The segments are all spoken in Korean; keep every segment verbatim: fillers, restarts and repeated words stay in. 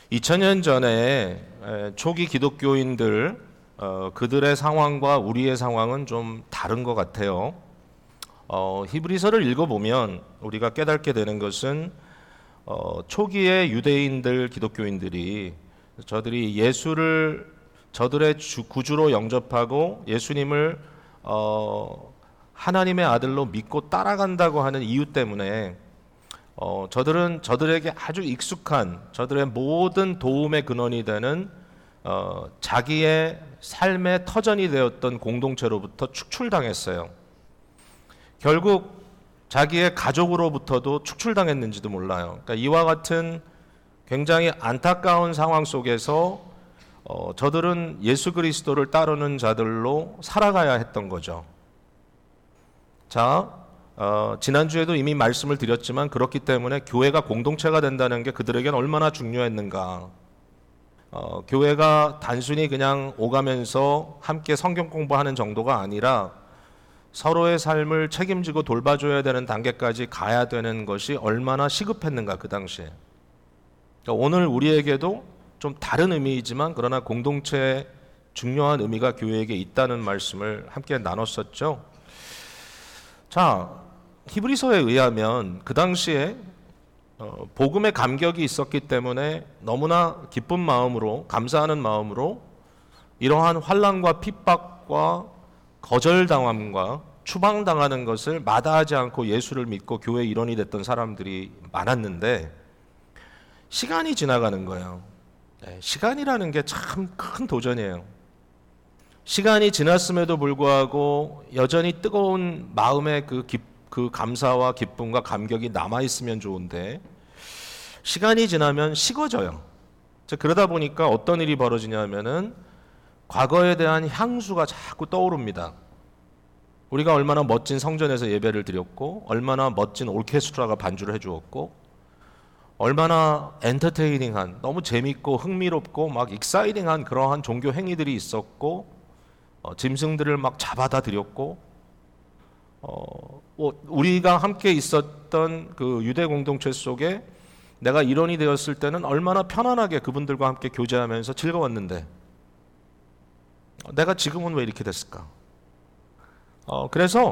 이천 년 전에 초기 기독교인들 어, 그들의 상황과 우리의 상황은 좀 다른 것 같아요. 어, 히브리서를 읽어보면 우리가 깨닫게 되는 것은 어, 초기의 유대인들 기독교인들이 저들이 예수를 저들의 주, 구주로 영접하고 예수님을 어, 하나님의 아들로 믿고 따라간다고 하는 이유 때문에 어, 저들은 저들에게 아주 익숙한 저들의 모든 도움의 근원이 되는 어, 자기의 삶의 터전이 되었던 공동체로부터 축출당했어요. 결국 자기의 가족으로부터도 축출당했는지도 몰라요. 그러니까 이와 같은 굉장히 안타까운 상황 속에서 어, 저들은 예수 그리스도를 따르는 자들로 살아가야 했던 거죠. 자, 어, 지난주에도 이미 말씀을 드렸지만 그렇기 때문에 교회가 공동체가 된다는 게 그들에겐 얼마나 중요했는가. 어, 교회가 단순히 그냥 오가면서 함께 성경 공부하는 정도가 아니라 서로의 삶을 책임지고 돌봐줘야 되는 단계까지 가야 되는 것이 얼마나 시급했는가 그 당시에. 그러니까 오늘 우리에게도 좀 다른 의미이지만 그러나 공동체의 중요한 의미가 교회에게 있다는 말씀을 함께 나눴었죠. 자, 히브리서에 의하면 그 당시에 어, 복음의 감격이 있었기 때문에 너무나 기쁜 마음으로 감사하는 마음으로 이러한 환난과 핍박과 거절당함과 추방당하는 것을 마다하지 않고 예수를 믿고 교회 일원이 됐던 사람들이 많았는데 시간이 지나가는 거예요. 네, 시간이라는 게 참 큰 도전이에요. 시간이 지났음에도 불구하고 여전히 뜨거운 마음의 그, 기, 그 감사와 기쁨과 감격이 남아있으면 좋은데 시간이 지나면 식어져요. 그러다 보니까 어떤 일이 벌어지냐면은 과거에 대한 향수가 자꾸 떠오릅니다. 우리가 얼마나 멋진 성전에서 예배를 드렸고 얼마나 멋진 오케스트라가 반주를 해주었고 얼마나 엔터테이닝한 너무 재밌고 흥미롭고 막 익사이팅한 그러한 종교 행위들이 있었고 어, 짐승들을 막 잡아다 드렸고 어, 우리가 함께 있었던 그 유대 공동체 속에 내가 일원이 되었을 때는 얼마나 편안하게 그분들과 함께 교제하면서 즐거웠는데 내가 지금은 왜 이렇게 됐을까? 어, 그래서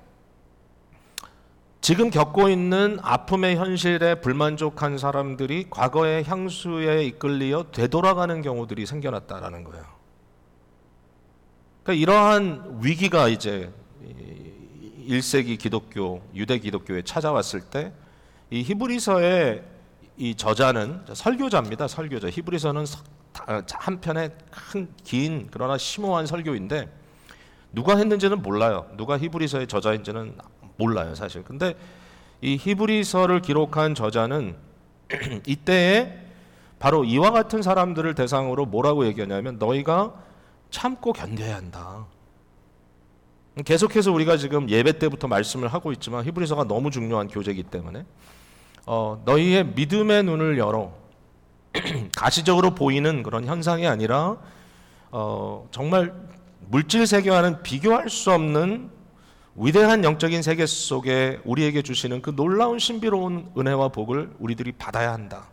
지금 겪고 있는 아픔의 현실에 불만족한 사람들이 과거의 향수에 이끌려 되돌아가는 경우들이 생겨났다라는 거예요. 그러니까 이러한 위기가 이제 일 세기 기독교, 유대 기독교에 찾아왔을 때 이 히브리서의 이 저자는 설교자입니다. 설교자. 히브리서는 한편의 큰, 긴 그러나 심오한 설교인데 누가 했는지는 몰라요. 누가 히브리서의 저자인지는 몰라요, 사실. 근데 이 히브리서를 기록한 저자는 이때에 바로 이와 같은 사람들을 대상으로 뭐라고 얘기하냐면 너희가 참고 견뎌야 한다. 계속해서 우리가 지금 예배 때부터 말씀을 하고 있지만 히브리서가 너무 중요한 교재이기 때문에 어, 너희의 믿음의 눈을 열어 가시적으로 보이는 그런 현상이 아니라 어, 정말 물질 세계와는 비교할 수 없는 위대한 영적인 세계 속에 우리에게 주시는 그 놀라운 신비로운 은혜와 복을 우리들이 받아야 한다.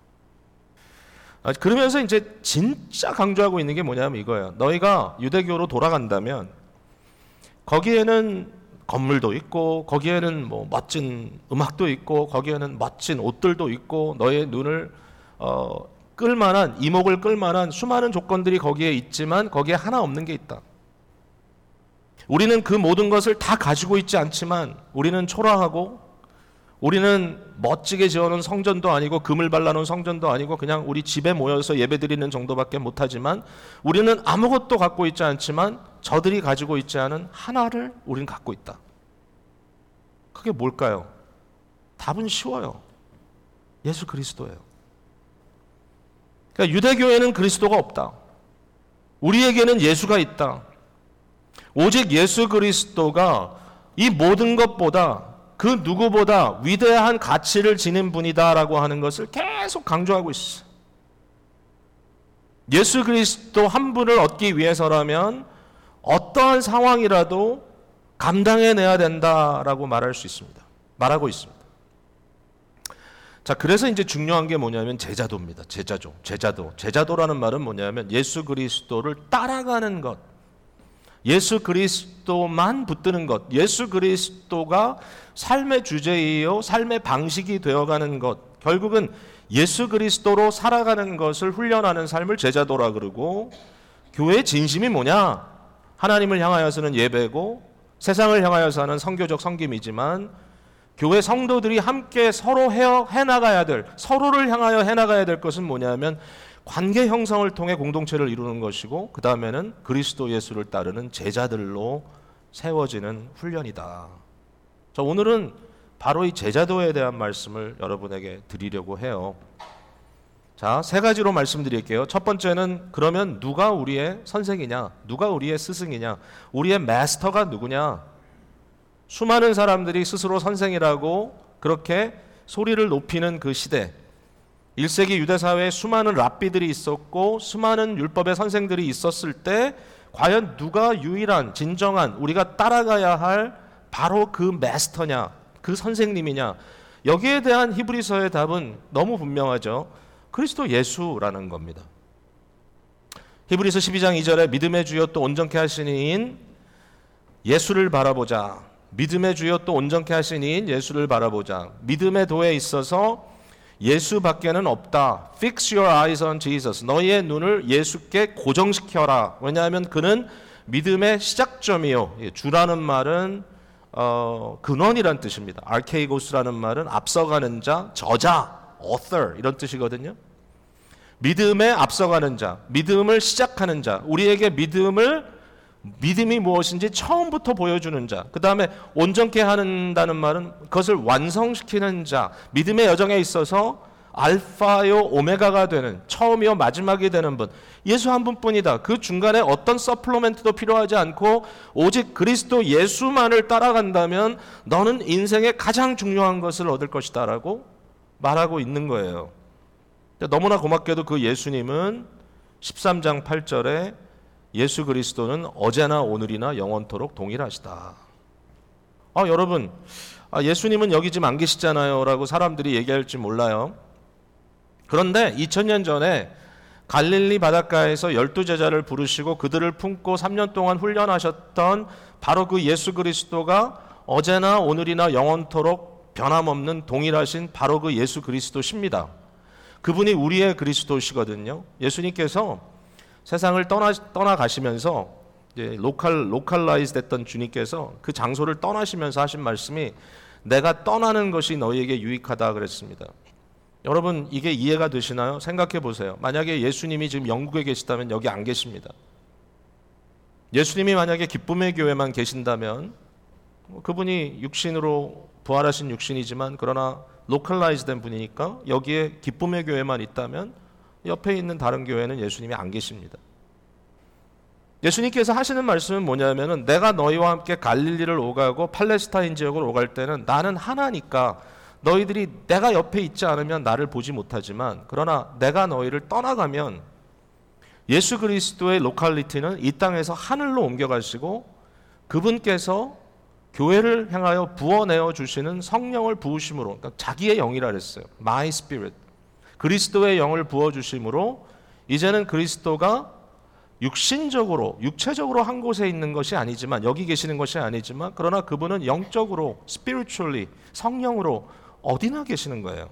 그러면서 이제 진짜 강조하고 있는 게 뭐냐면 이거예요. 너희가 유대교로 돌아간다면 거기에는 건물도 있고 거기에는 뭐 멋진 음악도 있고 거기에는 멋진 옷들도 있고 너의 눈을 어, 끌만한 이목을 끌만한 수많은 조건들이 거기에 있지만 거기에 하나 없는 게 있다. 우리는 그 모든 것을 다 가지고 있지 않지만 우리는 초라하고 우리는 멋지게 지어놓은 성전도 아니고 금을 발라놓은 성전도 아니고 그냥 우리 집에 모여서 예배드리는 정도밖에 못하지만 우리는 아무것도 갖고 있지 않지만 저들이 가지고 있지 않은 하나를 우리는 갖고 있다. 그게 뭘까요? 답은 쉬워요. 예수 그리스도예요. 그러니까 유대교에는 그리스도가 없다. 우리에게는 예수가 있다. 오직 예수 그리스도가 이 모든 것보다 그 누구보다 위대한 가치를 지닌 분이다라고 하는 것을 계속 강조하고 있어. 예수 그리스도 한 분을 얻기 위해서라면 어떠한 상황이라도 감당해내야 된다라고 말할 수 있습니다. 말하고 있습니다. 자, 그래서 이제 중요한 게 뭐냐면 제자도입니다. 제자도. 제자도. 제자도라는 말은 뭐냐면 예수 그리스도를 따라가는 것. 예수 그리스도만 붙드는 것. 예수 그리스도가 삶의 주제이요, 삶의 방식이 되어가는 것. 결국은 예수 그리스도로 살아가는 것을 훈련하는 삶을 제자도라 그러고, 교회의 진심이 뭐냐? 하나님을 향하여서는 예배고 세상을 향하여서 하는 선교적 섬김이지만, 교회 성도들이 함께 서로 해나가야 될, 서로를 향하여 해나가야 될 것은 뭐냐면 관계 형성을 통해 공동체를 이루는 것이고, 그 다음에는 그리스도 예수를 따르는 제자들로 세워지는 훈련이다. 자, 오늘은 바로 이 제자도에 대한 말씀을 여러분에게 드리려고 해요. 자, 세 가지로 말씀드릴게요. 첫 번째는, 그러면 누가 우리의 선생이냐? 누가 우리의 스승이냐? 우리의 마스터가 누구냐? 수많은 사람들이 스스로 선생이라고 그렇게 소리를 높이는 그 시대, 일 세기 유대사회에 수많은 랍비들이 있었고 수많은 율법의 선생들이 있었을 때 과연 누가 유일한 진정한 우리가 따라가야 할 바로 그 마스터냐, 그 선생님이냐? 여기에 대한 히브리서의 답은 너무 분명하죠. 그리스도 예수라는 겁니다. 히브리서 십이 장 이 절에 믿음의 주여 또 온전케 하신 이인 예수를 바라보자. 믿음의 주여 또 온전케 하신 이인 예수를 바라보자. 믿음의 도에 있어서 예수밖에는 없다. Fix your eyes on Jesus. 너희의 눈을 예수께 고정시켜라. 왜냐하면 그는 믿음의 시작점이요. 주라는 말은 어, 근원이란 뜻입니다. 알케이고스라는 말은 앞서가는 자, 저자, author 이런 뜻이거든요. 믿음에 앞서가는 자, 믿음을 시작하는 자, 우리에게 믿음을 믿음이 무엇인지 처음부터 보여주는 자, 그 다음에 온전케 한다는 말은 그것을 완성시키는 자, 믿음의 여정에 있어서 알파요 오메가가 되는, 처음이요 마지막이 되는 분, 예수 한 분뿐이다. 그 중간에 어떤 서플로멘트도 필요하지 않고 오직 그리스도 예수만을 따라간다면 너는 인생의 가장 중요한 것을 얻을 것이다 라고 말하고 있는 거예요. 너무나 고맙게도 그 예수님은 십삼 장 팔 절에 예수 그리스도는 어제나 오늘이나 영원토록 동일하시다. 아, 여러분, 아, 예수님은 여기 지금 안 계시잖아요 라고 사람들이 얘기할지 몰라요. 그런데 이천 년 전에 갈릴리 바닷가에서 열두 제자를 부르시고 그들을 품고 삼 년 동안 훈련하셨던 바로 그 예수 그리스도가 어제나 오늘이나 영원토록 변함없는 동일하신 바로 그 예수 그리스도십니다. 그분이 우리의 그리스도시거든요. 예수님께서 세상을 떠나, 떠나가시면서 이제 로컬, 로컬라이즈 됐던 주님께서 그 장소를 떠나시면서 하신 말씀이 내가 떠나는 것이 너희에게 유익하다 그랬습니다. 여러분, 이게 이해가 되시나요? 생각해 보세요. 만약에 예수님이 지금 영국에 계시다면 여기 안 계십니다. 예수님이 만약에 기쁨의 교회만 계신다면 그분이 육신으로 부활하신 육신이지만 그러나 로컬라이즈 된 분이니까 여기에 기쁨의 교회만 있다면 옆에 있는 다른 교회는 예수님이 안 계십니다. 예수님께서 하시는 말씀은 뭐냐면은 내가 너희와 함께 갈릴리를 오가고 팔레스타인 지역을 오갈 때는 나는 하나니까 너희들이 내가 옆에 있지 않으면 나를 보지 못하지만 그러나 내가 너희를 떠나가면 예수 그리스도의 로컬리티는 이 땅에서 하늘로 옮겨가시고 그분께서 교회를 향하여 부어내어 주시는 성령을 부으심으로, 그러니까 자기의 영이라 그랬어요. My Spirit. 그리스도의 영을 부어주심으로 이제는 그리스도가 육신적으로, 육체적으로 한 곳에 있는 것이 아니지만, 여기 계시는 것이 아니지만 그러나 그분은 영적으로, spiritually, 성령으로 어디나 계시는 거예요.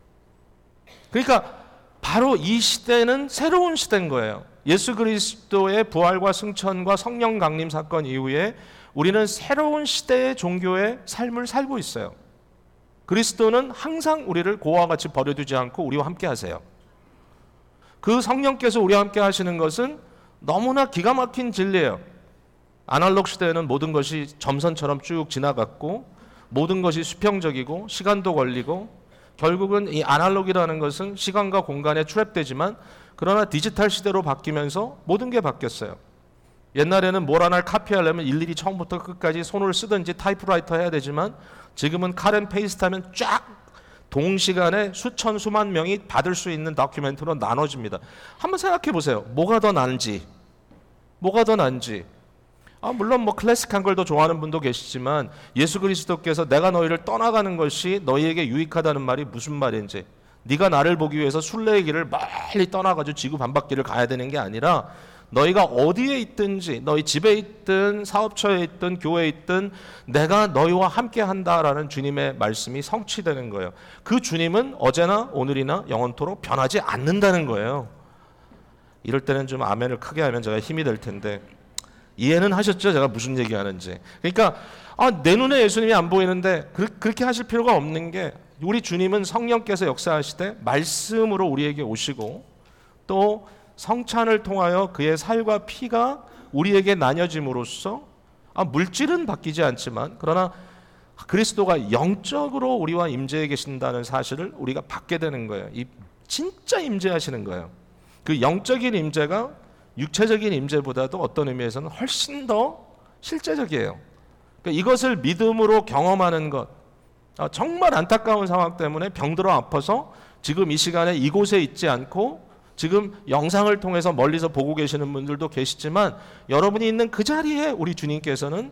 그러니까 바로 이 시대는 새로운 시대인 거예요. 예수 그리스도의 부활과 승천과 성령 강림 사건 이후에 우리는 새로운 시대의 종교의 삶을 살고 있어요. 그리스도는 항상 우리를 고와 같이 버려두지 않고 우리와 함께 하세요. 그 성령께서 우리와 함께 하시는 것은 너무나 기가 막힌 진리예요. 아날로그 시대에는 모든 것이 점선처럼 쭉 지나갔고 모든 것이 수평적이고 시간도 걸리고 결국은 이 아날로그라는 것은 시간과 공간에 트랩되지만 그러나 디지털 시대로 바뀌면서 모든 게 바뀌었어요. 옛날에는 뭘 하나를 카피하려면 일일이 처음부터 끝까지 손을 쓰든지 타이프라이터 해야 되지만 지금은 칼앤 페이스트 하면 쫙 동시간에 수천 수만 명이 받을 수 있는 다큐멘트로 나눠집니다. 한번 생각해 보세요. 뭐가 더 나은지, 뭐가 더 나은지. 아, 물론 뭐 클래식한 걸 더 좋아하는 분도 계시지만 예수 그리스도께서 내가 너희를 떠나가는 것이 너희에게 유익하다는 말이 무슨 말인지, 네가 나를 보기 위해서 순례의 길을 멀리 떠나가지고 지구 반바퀴를 가야 되는 게 아니라 너희가 어디에 있든지, 너희 집에 있든 사업처에 있든 교회에 있든 내가 너희와 함께 한다라는 주님의 말씀이 성취되는 거예요. 그 주님은 어제나 오늘이나 영원토록 변하지 않는다는 거예요. 이럴 때는 좀 아멘을 크게 하면 제가 힘이 될 텐데, 이해는 하셨죠? 제가 무슨 얘기하는지. 그러니까 아, 내 눈에 예수님이 안 보이는데 그, 그렇게 하실 필요가 없는 게, 우리 주님은 성령께서 역사하시되 말씀으로 우리에게 오시고 또 성찬을 통하여 그의 살과 피가 우리에게 나뉘어짐으로써, 아, 물질은 바뀌지 않지만 그러나 그리스도가 영적으로 우리와 임재해 계신다는 사실을 우리가 받게 되는 거예요. 이 진짜 임재하시는 거예요. 그 영적인 임재가 육체적인 임재보다도 어떤 의미에서는 훨씬 더 실제적이에요. 그러니까 이것을 믿음으로 경험하는 것, 아, 정말 안타까운 상황 때문에 병들어 아파서 지금 이 시간에 이곳에 있지 않고 지금 영상을 통해서 멀리서 보고 계시는 분들도 계시지만, 여러분이 있는 그 자리에 우리 주님께서는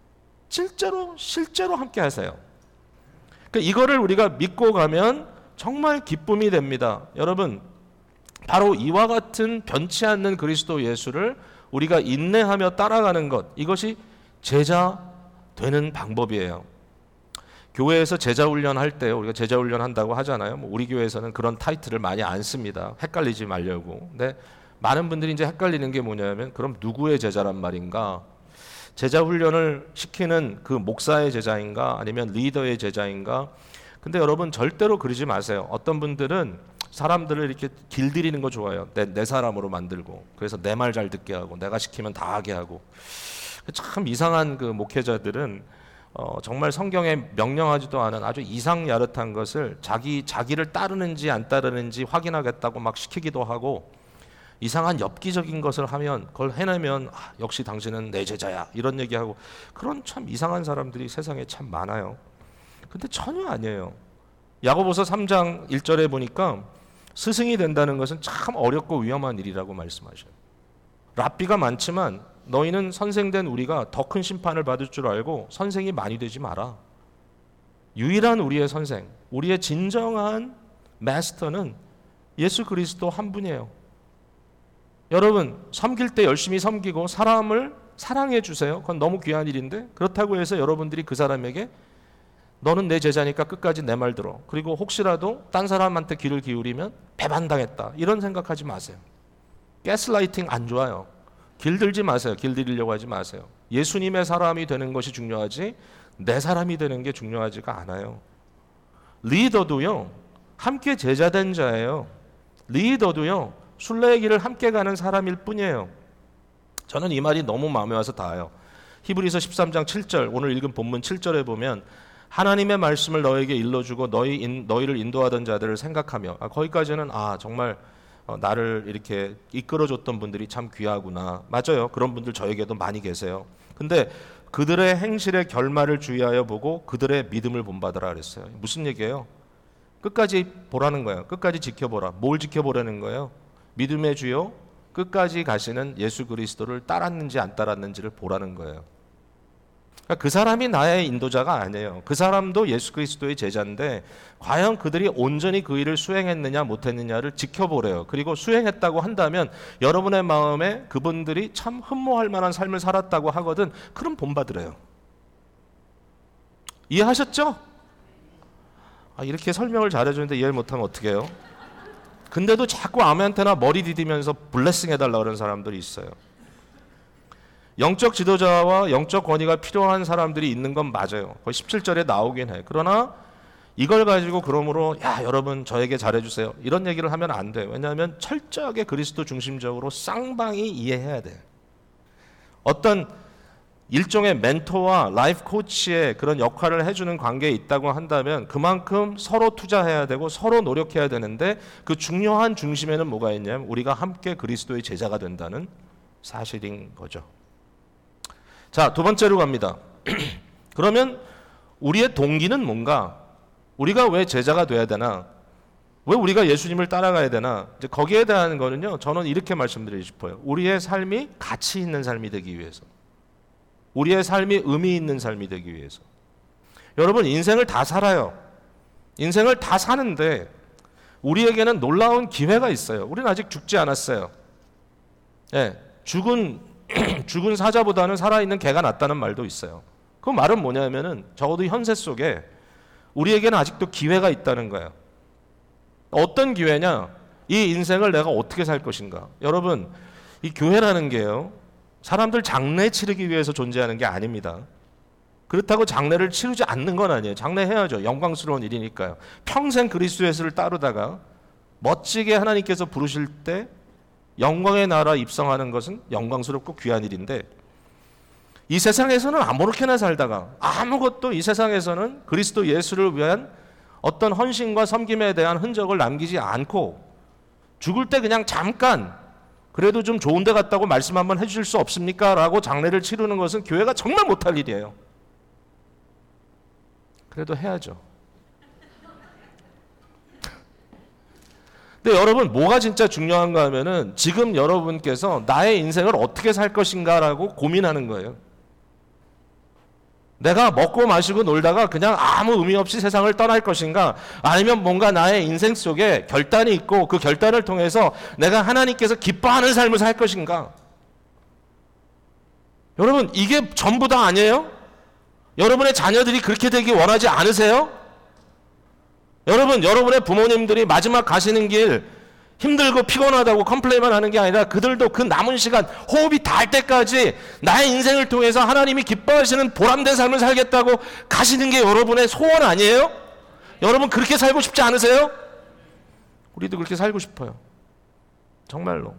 실제로 실제로 함께 하세요. 그러니까 이거를 우리가 믿고 가면 정말 기쁨이 됩니다. 여러분, 바로 이와 같은 변치 않는 그리스도 예수를 우리가 인내하며 따라가는 것, 이것이 제자 되는 방법이에요. 교회에서 제자 훈련할 때 우리가 제자 훈련 한다고 하잖아요. 뭐 우리 교회에서는 그런 타이틀을 많이 안 씁니다. 헷갈리지 말려고. 근데 많은 분들이 이제 헷갈리는 게 뭐냐면, 그럼 누구의 제자란 말인가? 제자 훈련을 시키는 그 목사의 제자인가? 아니면 리더의 제자인가? 근데 여러분 절대로 그러지 마세요. 어떤 분들은 사람들을 이렇게 길들이는 거 좋아해요. 내, 내 사람으로 만들고, 그래서 내 말 잘 듣게 하고 내가 시키면 다 하게 하고. 참 이상한 그 목회자들은 어, 정말 성경에 명령하지도 않은 아주 이상야릇한 것을 자기, 자기를 따르는지 안 따르는지 확인하겠다고 막 시키기도 하고, 이상한 엽기적인 것을 하면 그걸 해내면 아, 역시 당신은 내 제자야 이런 얘기하고, 그런 참 이상한 사람들이 세상에 참 많아요. 근데 전혀 아니에요. 야고보서 삼 장 일 절에 보니까 스승이 된다는 것은 참 어렵고 위험한 일이라고 말씀하셔요. 랍비가 많지만 너희는 선생된 우리가 더 큰 심판을 받을 줄 알고 선생이 많이 되지 마라. 유일한 우리의 선생, 우리의 진정한 마스터는 예수 그리스도 한 분이에요. 여러분, 섬길 때 열심히 섬기고 사람을 사랑해 주세요. 그건 너무 귀한 일인데, 그렇다고 해서 여러분들이 그 사람에게 너는 내 제자니까 끝까지 내 말 들어, 그리고 혹시라도 딴 사람한테 귀를 기울이면 배반당했다, 이런 생각하지 마세요. 가스라이팅 안 좋아요. 길들지 마세요. 길들이려고 하지 마세요. 예수님의 사람이 되는 것이 중요하지 내 사람이 되는 게 중요하지가 않아요. 리더도요, 함께 제자된 자예요. 리더도요, 순례의 길을 함께 가는 사람일 뿐이에요. 저는 이 말이 너무 마음에 와서 닿아요. 히브리서 십삼 장 칠 절, 오늘 읽은 본문 칠 절에 보면 하나님의 말씀을 너에게 일러주고 너희 인, 너희를 인도하던 자들을 생각하며, 아, 거기까지는 아 정말 어, 나를 이렇게 이끌어줬던 분들이 참 귀하구나. 맞아요. 그런 분들 저에게도 많이 계세요. 근데 그들의 행실의 결말을 주의하여 보고 그들의 믿음을 본받으라 그랬어요. 무슨 얘기예요? 끝까지 보라는 거예요. 끝까지 지켜보라. 뭘 지켜보라는 거예요? 믿음의 주요 끝까지 가시는 예수 그리스도를 따랐는지 안 따랐는지를 보라는 거예요. 그러니까 그 사람이 나의 인도자가 아니에요. 그 사람도 예수 그리스도의 제자인데 과연 그들이 온전히 그 일을 수행했느냐 못했느냐를 지켜보래요. 그리고 수행했다고 한다면 여러분의 마음에 그분들이 참 흠모할 만한 삶을 살았다고 하거든, 그럼 본받으래요. 이해하셨죠? 아, 이렇게 설명을 잘해주는데 이해를 못하면 어떡해요? 근데도 자꾸 아무한테나 머리 디디면서 블레싱 해달라고 그러는 사람들이 있어요. 영적 지도자와 영적 권위가 필요한 사람들이 있는 건 맞아요. 거의 십칠 절에 나오긴 해. 그러나 이걸 가지고 그러므로 야 여러분 저에게 잘해주세요, 이런 얘기를 하면 안 돼요. 왜냐하면 철저하게 그리스도 중심적으로 쌍방이 이해해야 돼. 어떤 일종의 멘토와 라이프 코치의 그런 역할을 해주는 관계에 있다고 한다면 그만큼 서로 투자해야 되고 서로 노력해야 되는데, 그 중요한 중심에는 뭐가 있냐면 우리가 함께 그리스도의 제자가 된다는 사실인 거죠. 자, 두 번째로 갑니다. 그러면 우리의 동기는 뭔가? 우리가 왜 제자가 돼야 되나? 왜 우리가 예수님을 따라가야 되나? 이제 거기에 대한 거는요, 저는 이렇게 말씀드리고 싶어요. 우리의 삶이 가치 있는 삶이 되기 위해서. 우리의 삶이 의미 있는 삶이 되기 위해서. 여러분, 인생을 다 살아요. 인생을 다 사는데 우리에게는 놀라운 기회가 있어요. 우리는 아직 죽지 않았어요. 예, 죽은 죽은 사자보다는 살아있는 개가 낫다는 말도 있어요. 그 말은 뭐냐면은 적어도 현세 속에 우리에게는 아직도 기회가 있다는 거예요. 어떤 기회냐? 이 인생을 내가 어떻게 살 것인가? 여러분, 이 교회라는 게요, 사람들 장례 치르기 위해서 존재하는 게 아닙니다. 그렇다고 장례를 치르지 않는 건 아니에요. 장례해야죠. 영광스러운 일이니까요. 평생 그리스도 예수를 따르다가 멋지게 하나님께서 부르실 때 영광의 나라 입성하는 것은 영광스럽고 귀한 일인데, 이 세상에서는 아무렇게나 살다가 아무것도 이 세상에서는 그리스도 예수를 위한 어떤 헌신과 섬김에 대한 흔적을 남기지 않고 죽을 때 그냥 잠깐 그래도 좀 좋은 데 갔다고 말씀 한번 해주실 수 없습니까? 라고 장례를 치르는 것은 교회가 정말 못할 일이에요. 그래도 해야죠. 근데 여러분, 뭐가 진짜 중요한가 하면은 지금 여러분께서 나의 인생을 어떻게 살 것인가라고 고민하는 거예요. 내가 먹고 마시고 놀다가 그냥 아무 의미 없이 세상을 떠날 것인가, 아니면 뭔가 나의 인생 속에 결단이 있고 그 결단을 통해서 내가 하나님께서 기뻐하는 삶을 살 것인가. 여러분, 이게 전부 다 아니에요? 여러분의 자녀들이 그렇게 되기 원하지 않으세요? 여러분, 여러분의 부모님들이 마지막 가시는 길 힘들고 피곤하다고 컴플레인만 하는 게 아니라 그들도 그 남은 시간 호흡이 닿을 때까지 나의 인생을 통해서 하나님이 기뻐하시는 보람된 삶을 살겠다고 가시는 게 여러분의 소원 아니에요? 여러분, 그렇게 살고 싶지 않으세요? 우리도 그렇게 살고 싶어요. 정말로.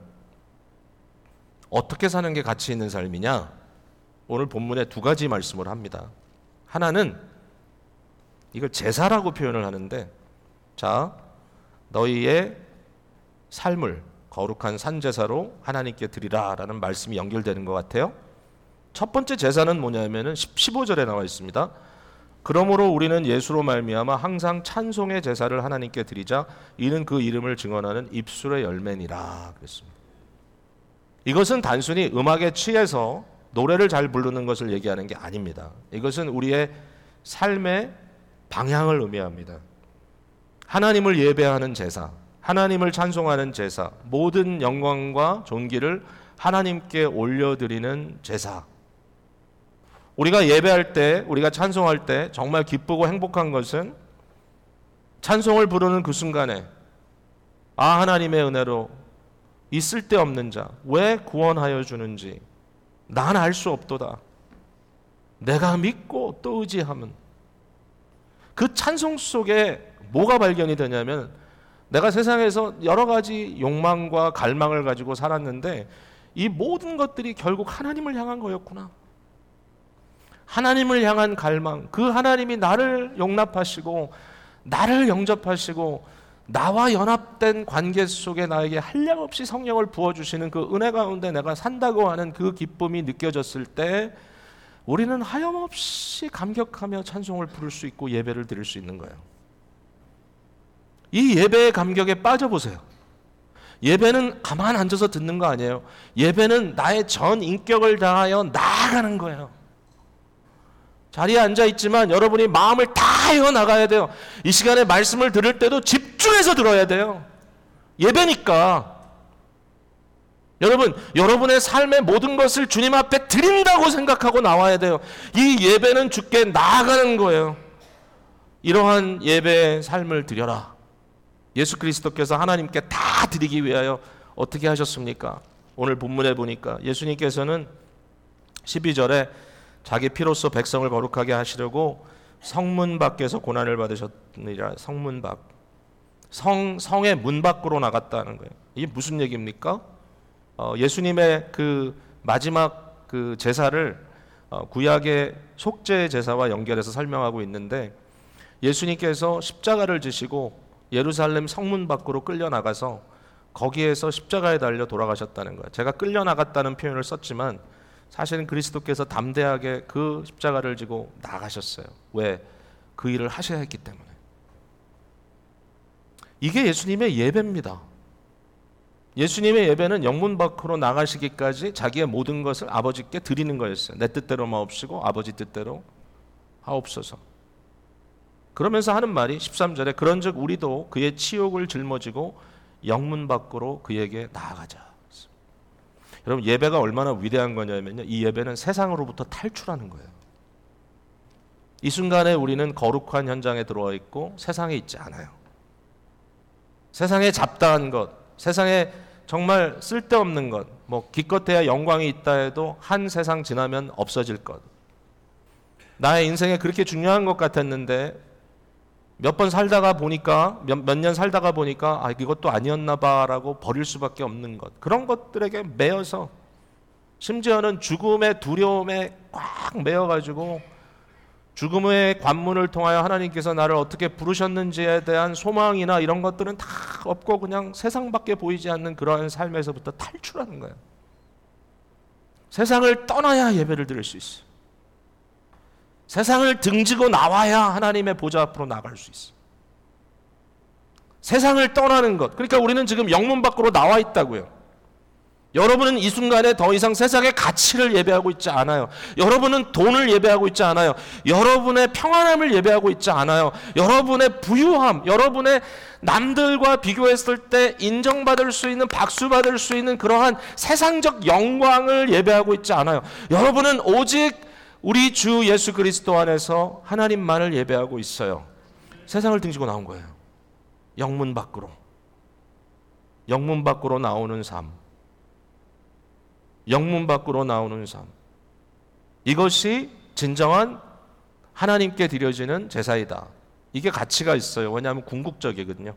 어떻게 사는 게 가치 있는 삶이냐? 오늘 본문에 두 가지 말씀을 합니다. 하나는 이걸 제사라고 표현을 하는데, 자, 너희의 삶을 거룩한 산제사로 하나님께 드리라 라는 말씀이 연결되는 것 같아요. 첫 번째 제사는 뭐냐면은 십오 절에 나와 있습니다. 그러므로 우리는 예수로 말미암아 항상 찬송의 제사를 하나님께 드리자. 이는 그 이름을 증언하는 입술의 열매니라 그랬습니다. 이것은 단순히 음악에 취해서 노래를 잘 부르는 것을 얘기하는 게 아닙니다. 이것은 우리의 삶의 방향을 의미합니다. 하나님을 예배하는 제사, 하나님을 찬송하는 제사, 모든 영광과 존귀를 하나님께 올려드리는 제사. 우리가 예배할 때, 우리가 찬송할 때 정말 기쁘고 행복한 것은 찬송을 부르는 그 순간에 아, 하나님의 은혜로 이 쓸데없는 자 왜 구원하여 주는지 난 알 수 없도다. 내가 믿고 또 의지함은. 그 찬송 속에 뭐가 발견이 되냐면, 내가 세상에서 여러 가지 욕망과 갈망을 가지고 살았는데 이 모든 것들이 결국 하나님을 향한 거였구나. 하나님을 향한 갈망, 그 하나님이 나를 용납하시고 나를 영접하시고 나와 연합된 관계 속에 나에게 한량없이 성령을 부어주시는 그 은혜 가운데 내가 산다고 하는 그 기쁨이 느껴졌을 때 우리는 하염없이 감격하며 찬송을 부를 수 있고 예배를 드릴 수 있는 거예요. 이 예배의 감격에 빠져보세요. 예배는 가만 앉아서 듣는 거 아니에요. 예배는 나의 전 인격을 다하여 나아가는 거예요. 자리에 앉아있지만 여러분이 마음을 다하여 나가야 돼요. 이 시간에 말씀을 들을 때도 집중해서 들어야 돼요. 예배니까. 여러분, 여러분의 삶의 모든 것을 주님 앞에 드린다고 생각하고 나와야 돼요. 이 예배는 주께 나아가는 거예요. 이러한 예배의 삶을 드려라. 예수 그리스도께서 하나님께 다 드리기 위하여 어떻게 하셨습니까? 오늘 본문에 보니까 예수님께서는 십이 절에 자기 피로써 백성을 거룩하게 하시려고 성문 밖에서 고난을 받으셨느니라. 성문 밖. 성, 성의 문 밖으로 나갔다는 거예요. 이게 무슨 얘기입니까? 어, 예수님의 그 마지막 그 제사를 어, 구약의 속죄 제사와 연결해서 설명하고 있는데, 예수님께서 십자가를 지시고 예루살렘 성문 밖으로 끌려나가서 거기에서 십자가에 달려 돌아가셨다는 거예요. 제가 끌려나갔다는 표현을 썼지만 사실은 그리스도께서 담대하게 그 십자가를 지고 나가셨어요. 왜? 그 일을 하셔야 했기 때문에. 이게 예수님의 예배입니다. 예수님의 예배는 영문 밖으로 나가시기까지 자기의 모든 것을 아버지께 드리는 거였어요. 내 뜻대로 마옵시고 아버지 뜻대로 하옵소서. 그러면서 하는 말이 십삼 절에 그런즉 우리도 그의 치욕을 짊어지고 영문 밖으로 그에게 나아가자. 여러분, 예배가 얼마나 위대한 거냐면요, 이 예배는 세상으로부터 탈출하는 거예요. 이 순간에 우리는 거룩한 현장에 들어와 있고 세상에 있지 않아요. 세상에 잡다한 것, 세상에 정말 쓸데없는 것, 뭐 기껏해야 영광이 있다 해도 한 세상 지나면 없어질 것. 나의 인생에 그렇게 중요한 것 같았는데 몇 번 살다가 보니까 몇 년 살다가 보니까 아 이것도 아니었나 봐라고 버릴 수밖에 없는 것. 그런 것들에게 매여서 심지어는 죽음의 두려움에 꽉 매여가지고 죽음의 관문을 통하여 하나님께서 나를 어떻게 부르셨는지에 대한 소망이나 이런 것들은 다 없고 그냥 세상밖에 보이지 않는 그러한 삶에서부터 탈출하는 거예요. 세상을 떠나야 예배를 드릴 수 있어요. 세상을 등지고 나와야 하나님의 보좌 앞으로 나갈 수 있어요. 세상을 떠나는 것. 그러니까 우리는 지금 영문 밖으로 나와 있다고요. 여러분은 이 순간에 더 이상 세상의 가치를 예배하고 있지 않아요. 여러분은 돈을 예배하고 있지 않아요. 여러분의 평안함을 예배하고 있지 않아요. 여러분의 부유함, 여러분의 남들과 비교했을 때 인정받을 수 있는, 박수받을 수 있는 그러한 세상적 영광을 예배하고 있지 않아요. 여러분은 오직 우리 주 예수 그리스도 안에서 하나님만을 예배하고 있어요. 세상을 등지고 나온 거예요. 영문 밖으로. 영문 밖으로 나오는 삶. 영문 밖으로 나오는 삶. 이것이 진정한 하나님께 드려지는 제사이다. 이게 가치가 있어요. 왜냐하면 궁극적이거든요.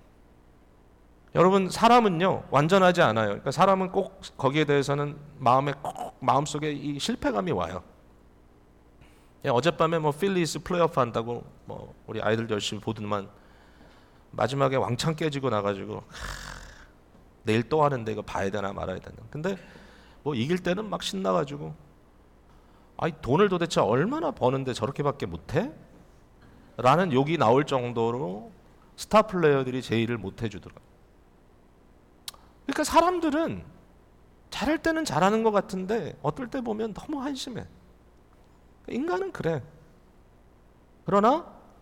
여러분, 사람은요 완전하지 않아요. 그러니까 사람은 꼭 거기에 대해서는 마음에 꼭 마음속에 이 실패감이 와요. 예, 어젯밤에 뭐 필리스 플레이오프 한다고 뭐 우리 아이들 열심히 보더만 마지막에 왕창 깨지고 나가지고 하, 내일 또 하는데 이거 봐야 되나 말아야 되나. 근데 뭐 이길 때는 막 신나가지고 아이 돈을 도대체 얼마나 버는데 저렇게밖에 못해? 라는 욕이 나올 정도로 스타 플레이어들이 제의를 못 해주더라고요. 그러니까 사람들은 잘할 때는 잘하는 것 같은데 어떨 때 보면 너무 한심해. 인간은 그래. 그러나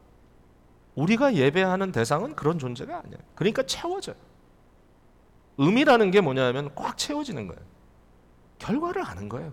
우리가 예배하는 대상은 그런 존재가 아니에요. 그러니까 채워져요. 의미라는 게 뭐냐면 꽉 채워지는 거예요. 결과를 아는 거예요.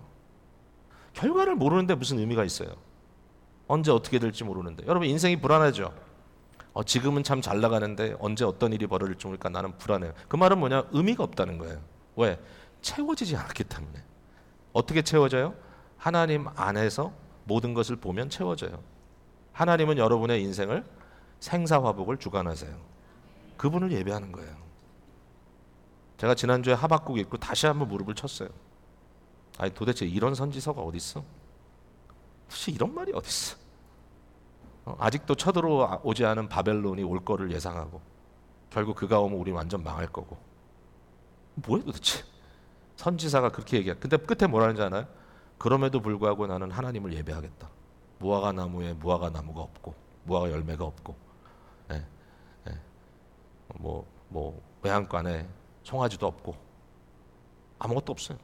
결과를 모르는데 무슨 의미가 있어요? 언제 어떻게 될지 모르는데. 여러분, 인생이 불안하죠? 어, 지금은 참 잘 나가는데 언제 어떤 일이 벌어질지 모르니까 나는 불안해요. 그 말은 뭐냐? 의미가 없다는 거예요. 왜? 채워지지 않았기 때문에. 어떻게 채워져요? 하나님 안에서 모든 것을 보면 채워져요. 하나님은 여러분의 인생을 생사화복을 주관하세요. 그분을 예배하는 거예요. 제가 지난주에 하박국 읽고 다시 한번 무릎을 쳤어요. 아니 도대체 이런 선지서가 어디 있어? 도대체 이런 말이 어디 있어? 어, 아직도 쳐들어오지 않은 바벨론이 올 거를 예상하고 결국 그가 오면 우리 완전 망할 거고. 뭐야 도대체? 선지자가 그렇게 얘기해. 근데 끝에 뭐라는지 아나요? 그럼에도 불구하고 나는 하나님을 예배하겠다. 무화과 나무에 무화과 나무가 없고 무화과 열매가 없고, 예, 예. 뭐, 뭐 외양간에 송아지도 없고 아무것도 없어요.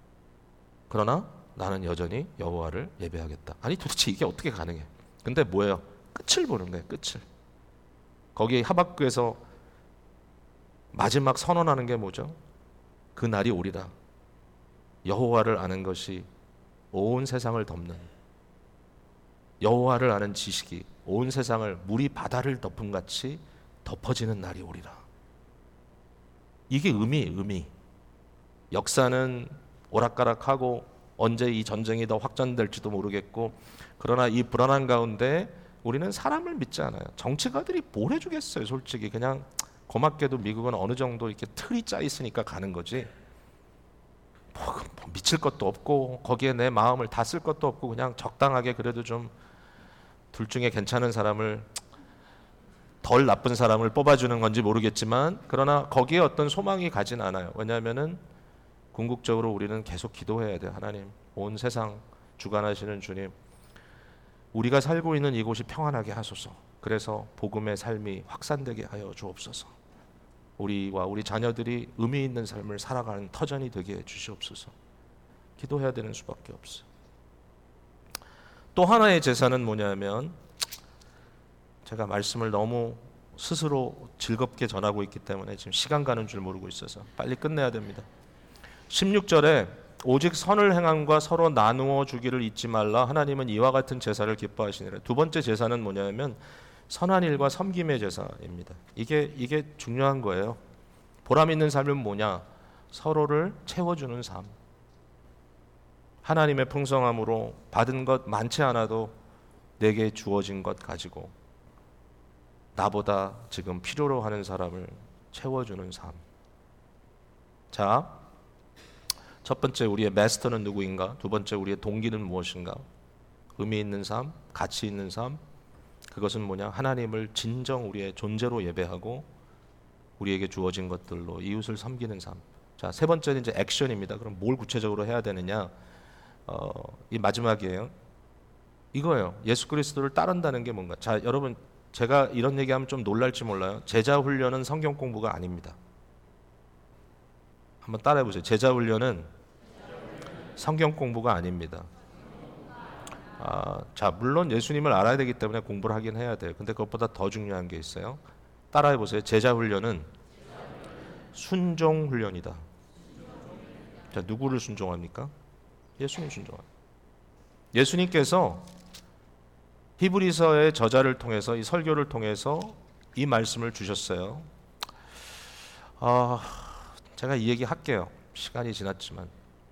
그러나 나는 여전히 여호와를 예배하겠다. 아니 도대체 이게 어떻게 가능해? 근데 뭐예요? 끝을 보는 거예요. 끝을. 거기 하박국에서 마지막 선언하는 게 뭐죠? 그 날이 오리라. 여호와를 아는 것이 온 세상을 덮는, 여호와를 아는 지식이 온 세상을 물이 바다를 덮은 같이 덮어지는 날이 오리라. 이게 의미, 의미. 역사는 오락가락하고 언제 이 전쟁이 더 확전될지도 모르겠고, 그러나 이 불안한 가운데 우리는 사람을 믿지 않아요. 정치가들이 뭘 해주겠어요. 솔직히 그냥 고맙게도 미국은 어느 정도 이렇게 틀이 짜 있으니까 가는 거지. 뭐, 뭐 미칠 것도 없고 거기에 내 마음을 다 쓸 것도 없고 그냥 적당하게 그래도 좀 둘 중에 괜찮은 사람을, 덜 나쁜 사람을 뽑아주는 건지 모르겠지만 그러나 거기에 어떤 소망이 가진 않아요. 왜냐하면은 궁극적으로 우리는 계속 기도해야 돼요. 하나님, 온 세상 주관하시는 주님, 우리가 살고 있는 이곳이 평안하게 하소서. 그래서 복음의 삶이 확산되게 하여 주옵소서. 우리와 우리 자녀들이 의미 있는 삶을 살아가는 터전이 되게 해 주시옵소서. 기도해야 되는 수밖에 없어요. 또 하나의 제사는 뭐냐면, 제가 말씀을 너무 스스로 즐겁게 전하고 있기 때문에 지금 시간 가는 줄 모르고 있어서 빨리 끝내야 됩니다. 십육 절에 오직 선을 행함과 서로 나누어 주기를 잊지 말라. 하나님은 이와 같은 제사를 기뻐하시니라. 두 번째 제사는 뭐냐면 선한 일과 섬김의 제사입니다. 이게 이게 중요한 거예요. 보람 있는 삶은 뭐냐? 서로를 채워주는 삶. 하나님의 풍성함으로 받은 것 많지 않아도 내게 주어진 것 가지고 나보다 지금 필요로 하는 사람을 채워주는 삶. 자, 첫 번째 우리의 마스터는 누구인가? 두 번째 우리의 동기는 무엇인가? 의미 있는 삶, 가치 있는 삶. 그것은 뭐냐? 하나님을 진정 우리의 존재로 예배하고 우리에게 주어진 것들로 이웃을 섬기는 삶. 자, 세 번째는 이제 액션입니다. 그럼 뭘 구체적으로 해야 되느냐? 어, 이 마지막이에요. 이거예요. 예수 그리스도를 따른다는 게 뭔가? 자, 여러분, 제가 이런 얘기하면 좀 놀랄지 몰라요. 제자 훈련은 성경 공부가 아닙니다. 한번 따라해 보세요. 제자 훈련은 성경 공부가 아닙니다. 아, 자, 물론 예수님을 알아야 되기 때문에 공부를 하긴 해야 돼요. 근데 그것보다 더 중요한 게 있어요. 따라해 보세요. 제자 훈련은 순종 훈련이다. 자, 누구를 순종합니까? 예수님 순종합니다. 예수님께서 히브리서의 저자를 통해서, 이 설교를 통해서 이 말씀을 주셨어요. 아, 제가 이 얘기 할게요. 시간이 지났지만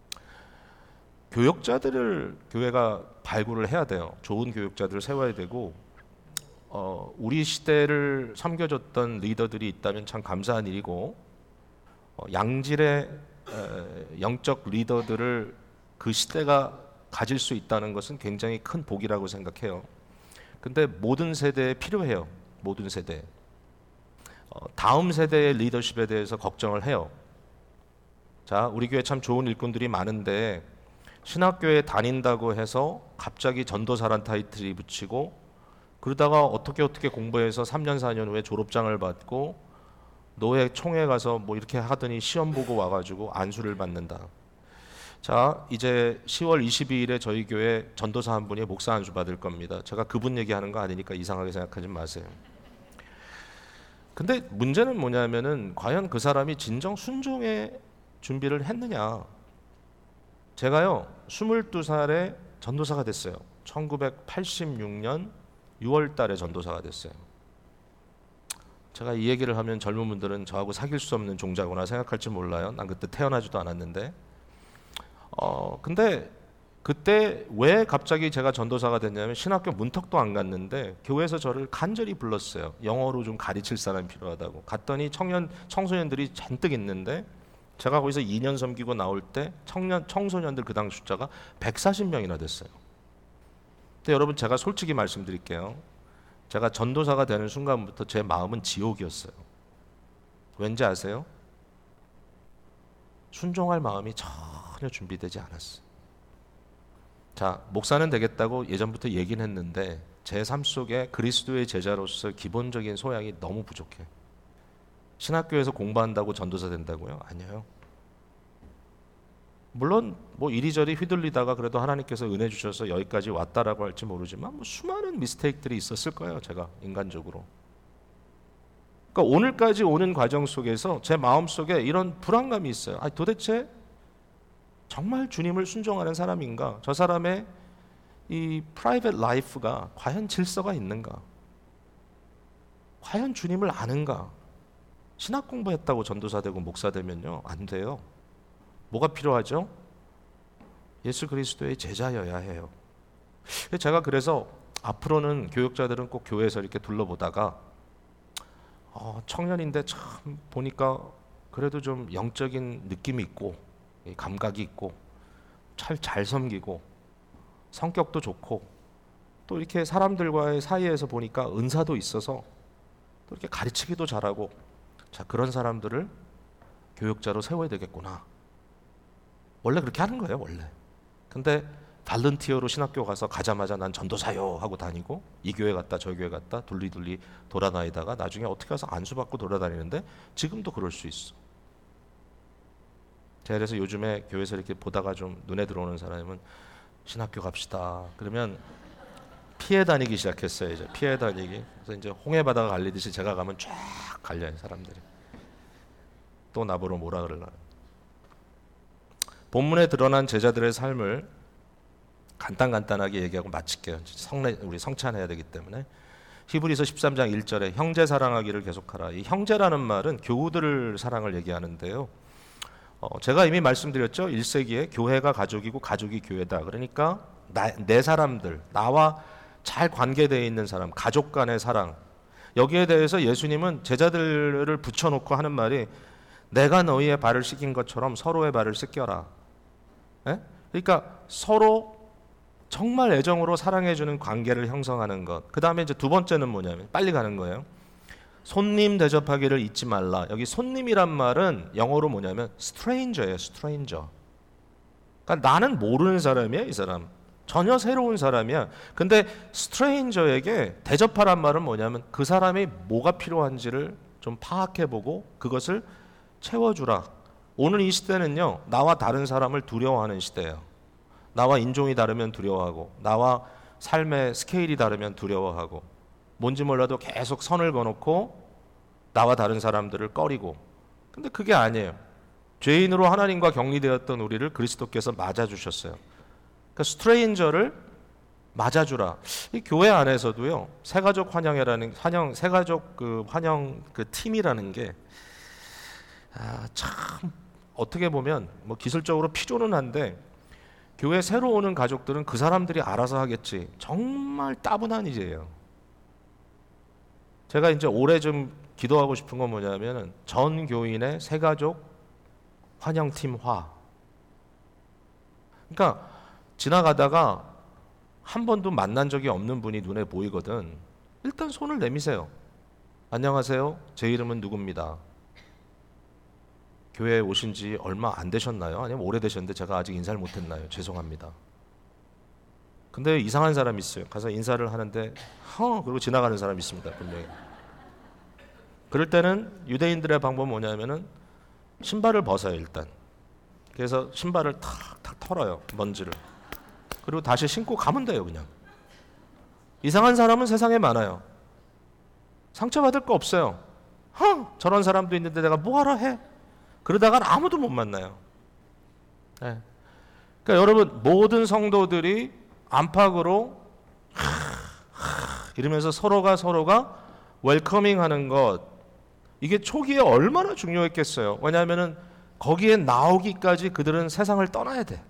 교역자들을 교회가 발굴을 해야 돼요. 좋은 교역자들을 세워야 되고, 어, 우리 시대를 섬겨줬던 리더들이 있다면 참 감사한 일이고, 어, 양질의 에, 영적 리더들을 그 시대가 가질 수 있다는 것은 굉장히 큰 복이라고 생각해요. 근데 모든 세대에 필요해요. 모든 세대. 어, 다음 세대의 리더십에 대해서 걱정을 해요. 자, 우리 교회 참 좋은 일꾼들이 많은데 신학교에 다닌다고 해서 갑자기 전도사란 타이틀이 붙이고, 그러다가 어떻게 어떻게 공부해서 삼 년 사 년 후에 졸업장을 받고 노예 총회 가서 뭐 이렇게 하더니 시험 보고 와가지고 안수를 받는다. 자, 이제 시월 이십이일에 저희 교회 전도사 한 분이 목사 안수 받을 겁니다. 제가 그분 얘기하는 거 아니니까 이상하게 생각하지 마세요. 근데 문제는 뭐냐면은 과연 그 사람이 진정 순종의 준비를 했느냐. 제가요 스물두 살에 전도사가 됐어요. 천구백팔십육 년 유월 달에 전도사가 됐어요. 제가 이 얘기를 하면 젊은 분들은 저하고 사귈 수 없는 종자구나 생각할지 몰라요. 난 그때 태어나지도 않았는데. 어 근데 그때 왜 갑자기 제가 전도사가 됐냐면, 신학교 문턱도 안 갔는데 교회에서 저를 간절히 불렀어요. 영어로 좀 가르칠 사람이 필요하다고. 갔더니 청년 청소년들이 잔뜩 있는데, 제가 거기서 이 년 섬기고 나올 때 청년 청소년들 그 당시 숫자가 백사십 명이나 됐어요. 근데 여러분, 제가 솔직히 말씀드릴게요. 제가 전도사가 되는 순간부터 제 마음은 지옥이었어요. 왠지 아세요? 순종할 마음이 전혀 준비되지 않았어요. 자, 목사는 되겠다고 예전부터 얘기는 했는데 제 삶 속에 그리스도의 제자로서 기본적인 소양이 너무 부족해. 신학교에서 공부한다고 전도사 된다고요? 아니에요. 물론 뭐 이리저리 휘둘리다가 그래도 하나님께서 은혜 주셔서 여기까지 왔다라고 할지 모르지만 뭐 수많은 미스테이크들이 있었을 거예요. 제가 인간적으로. 그러니까 오늘까지 오는 과정 속에서 제 마음속에 이런 불안감이 있어요. 아, 도대체 정말 주님을 순종하는 사람인가? 저 사람의 이 프라이빗 라이프가 과연 질서가 있는가? 과연 주님을 아는가? 신학 공부했다고 전도사 되고 목사 되면요, 안 돼요. 뭐가 필요하죠? 예수 그리스도의 제자여야 해요. 제가 그래서 앞으로는 교역자들은 꼭 교회에서 이렇게 둘러보다가 어, 청년인데 참 보니까 그래도 좀 영적인 느낌이 있고 감각이 있고 잘, 잘 섬기고 성격도 좋고 또 이렇게 사람들과의 사이에서 보니까 은사도 있어서 또 이렇게 가르치기도 잘하고, 자, 그런 사람들을 교역자로 세워야 되겠구나. 원래 그렇게 하는 거예요, 원래. 근데 발런티어로 신학교 가서 가자마자 난 전도사요 하고 다니고 이 교회 갔다 저 교회 갔다 둘리둘리 돌아다니다가 나중에 어떻게 가서 안수받고 돌아다니는데 지금도 그럴 수 있어. 제가 그래서 요즘에 교회에서 이렇게 보다가 좀 눈에 들어오는 사람은 신학교 갑시다 그러면 피해 다니기 시작했어요. 이제 피해 다니기. 그래서 이제 홍해 바다가 갈리듯이 제가 가면 쫙 갈려요 사람들이. 또 나보러 뭐라 그러려나. 본문에 드러난 제자들의 삶을 간단간단하게 얘기하고 마칠게요. 성례, 우리 성찬해야 되기 때문에. 히브리서 십삼 장 일 절에 형제 사랑하기를 계속하라. 이 형제라는 말은 교우들을 사랑을 얘기하는데요. 어, 제가 이미 말씀드렸죠. 일 세기에 교회가 가족이고 가족이 교회다. 그러니까 나, 내 사람들, 나와 잘 관계되어 있는 사람, 가족 간의 사랑. 여기에 대해서 예수님은 제자들을 붙여놓고 하는 말이 내가 너희의 발을 씻긴 것처럼 서로의 발을 씻겨라. 에? 그러니까 서로 정말 애정으로 사랑해주는 관계를 형성하는 것. 그 다음에 이제 두 번째는 뭐냐면 빨리 가는 거예요. 손님 대접하기를 잊지 말라. 여기 손님이란 말은 영어로 뭐냐면 stranger예요. stranger. 그러니까 나는 모르는 사람이야. 이 사람. 전혀 새로운 사람이야. 근데 stranger에게 대접하란 말은 뭐냐면 그 사람이 뭐가 필요한지를 좀 파악해보고 그것을 채워주라. 오늘 이 시대는요. 나와 다른 사람을 두려워하는 시대예요. 나와 인종이 다르면 두려워하고 나와 삶의 스케일이 다르면 두려워하고 뭔지 몰라도 계속 선을 그어놓고 나와 다른 사람들을 꺼리고. 근데 그게 아니에요. 죄인으로 하나님과 격리되었던 우리를 그리스도께서 맞아주셨어요. 그러니까 스트레인저를 맞아주라. 이 교회 안에서도요. 새가족 환영회라는 환영 새가족 그 환영 그 팀이라는 게 아, 참 어떻게 보면 뭐 기술적으로 필요는 한데 교회 새로 오는 가족들은 그 사람들이 알아서 하겠지. 정말 따분한 일이에요. 제가 이제 올해 좀 기도하고 싶은 건 뭐냐면 전 교인의 새가족 환영팀화. 그러니까 지나가다가 한 번도 만난 적이 없는 분이 눈에 보이거든. 일단 손을 내미세요. 안녕하세요. 제 이름은 누구입니다. 교회에 오신 지 얼마 안 되셨나요? 아니면 오래되셨는데 제가 아직 인사를 못했나요? 죄송합니다. 근데 이상한 사람이 있어요. 가서 인사를 하는데 허 그러고 지나가는 사람이 있습니다. 분명히. 그럴 때는 유대인들의 방법은 뭐냐면은 신발을 벗어요. 일단. 그래서 신발을 탁탁 털어요. 먼지를. 그리고 다시 신고 가면 돼요. 그냥. 이상한 사람은 세상에 많아요. 상처받을 거 없어요. 허 저런 사람도 있는데 내가 뭐하러 해? 그러다가는 아무도 못 만나요. 네. 그러니까 여러분 모든 성도들이 안팎으로 하, 하, 이러면서 서로가 서로가 웰커밍하는 것 이게 초기에 얼마나 중요했겠어요. 왜냐하면은 거기에 나오기까지 그들은 세상을 떠나야 돼.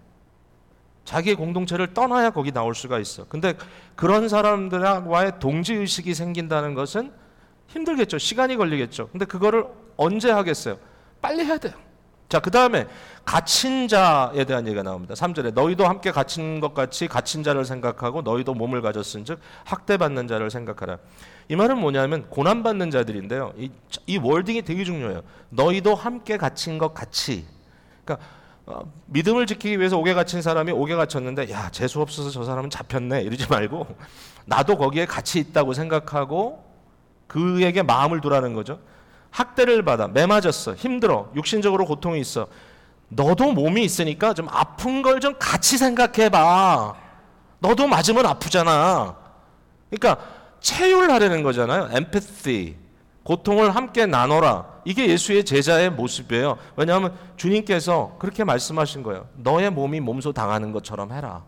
자기의 공동체를 떠나야 거기 나올 수가 있어. 근데 그런 사람들과의 동지의식이 생긴다는 것은 힘들겠죠. 시간이 걸리겠죠. 근데 그거를 언제 하겠어요? 빨리 해야 돼요. 자, 그 다음에 갇힌 자에 대한 얘기가 나옵니다. 삼 절에 너희도 함께 갇힌 것 같이 갇힌 자를 생각하고 너희도 몸을 가졌은 즉 학대받는 자를 생각하라. 이 말은 뭐냐면 고난받는 자들인데요. 이, 이 월딩이 되게 중요해요. 너희도 함께 갇힌 것 같이. 그러니까 어, 믿음을 지키기 위해서 옥에 갇힌 사람이 옥에 갇혔는데 야 재수 없어서 저 사람은 잡혔네 이러지 말고 나도 거기에 같이 있다고 생각하고 그에게 마음을 두라는 거죠. 학대를 받아 매 맞았어 힘들어 육신적으로 고통이 있어 너도 몸이 있으니까 좀 아픈 걸 좀 같이 생각해봐. 너도 맞으면 아프잖아. 그러니까 체휼하려는 거잖아요. empathy 고통을 함께 나눠라. 이게 예수의 제자의 모습이에요. 왜냐하면 주님께서 그렇게 말씀하신 거예요. 너의 몸이 몸소 당하는 것처럼 해라.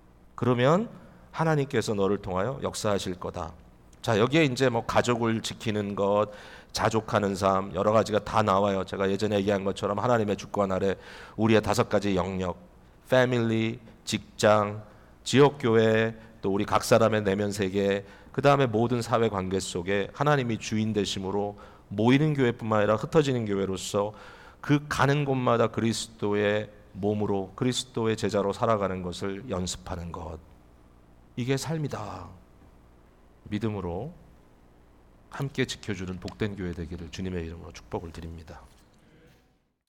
그러면 하나님께서 너를 통하여 역사하실 거다. 자, 여기에 이제 뭐 가족을 지키는 것, 자족하는 삶, 여러 가지가 다 나와요. 제가 예전에 얘기한 것처럼 하나님의 주권 아래 우리의 다섯 가지 영역, 패밀리, 직장, 지역교회, 또 우리 각 사람의 내면 세계, 그 다음에 모든 사회 관계 속에 하나님이 주인 되심으로 모이는 교회뿐만 아니라 흩어지는 교회로서 그 가는 곳마다 그리스도의 몸으로 그리스도의 제자로 살아가는 것을 연습하는 것. 이게 삶이다. 믿음으로 함께 지켜주는 복된 교회 되기를 주님의 이름으로 축복을 드립니다.